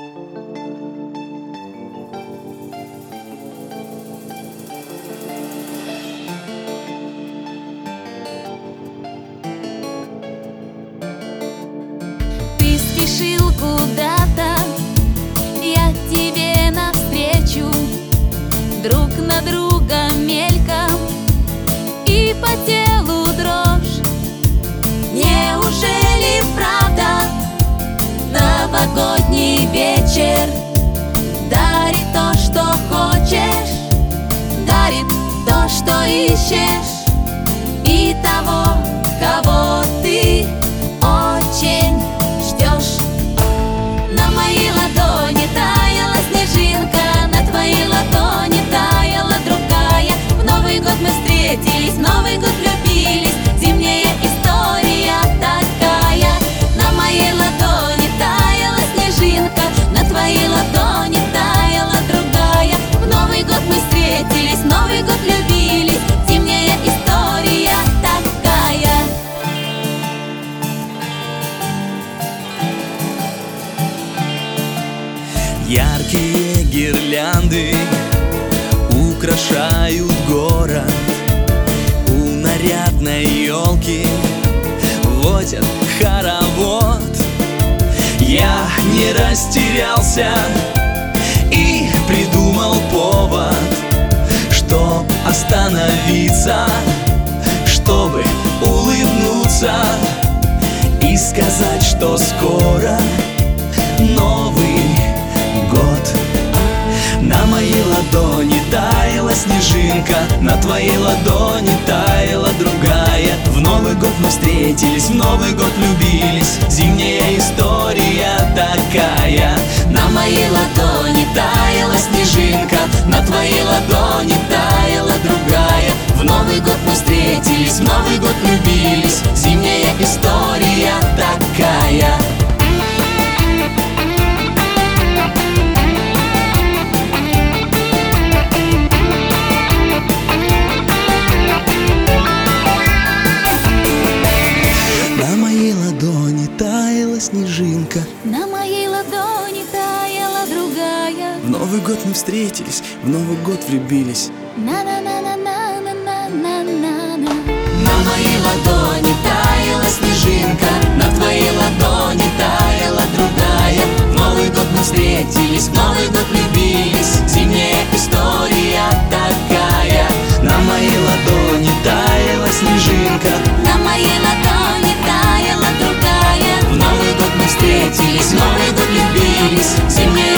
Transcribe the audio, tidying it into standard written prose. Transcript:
Ты спешил куда-то, я тебе навстречу, друг на друга мельком, и по телу дрожь. Неужели правда новогодний вечер дарит то, что хочешь, дарит то, что ищешь, и того, кого ты очень ждешь? На моей ладони таяла снежинка, на твоей ладони таяла другая. В Новый год мы встретились, в Новый год влюбились, зимняя история такая. На моей ладони таяла снежинка, на твоей ладони таяла другая. В Новый год мы встретились, в Новый год влюбились, зимняя история такая. Яркие гирлянды украшают город, у нарядной елки водят хоровод. Я не растерялся и придумал повод, чтоб остановиться, чтобы улыбнуться и сказать, что скоро Новый год. На моей ладони таяла снежинка, на твоей ладони таяла другая. В Новый год мы встретились, в Новый год влюбились, зимняя история такая. На моей ладони таяла снежинка, на твоей ладони таяла другая. В Новый год мы встретились, в Новый год влюбились, зимняя история такая. На моей ладони таяла снежинка, На моей ладони таяла другая. в Новый год мы встретились, в Новый год влюбились. На-на-на-на-на-на-на-на-на. На моей ладони таяла снежинка, на твоей ладони таяла другая. В Новый год мы встретились, в Новый год влюбились, зимняя история такая. На моей ладони таяла снежинка, На моей ладони таяла другая. в Новый год мы встретились, в Новый год влюбились, зимняя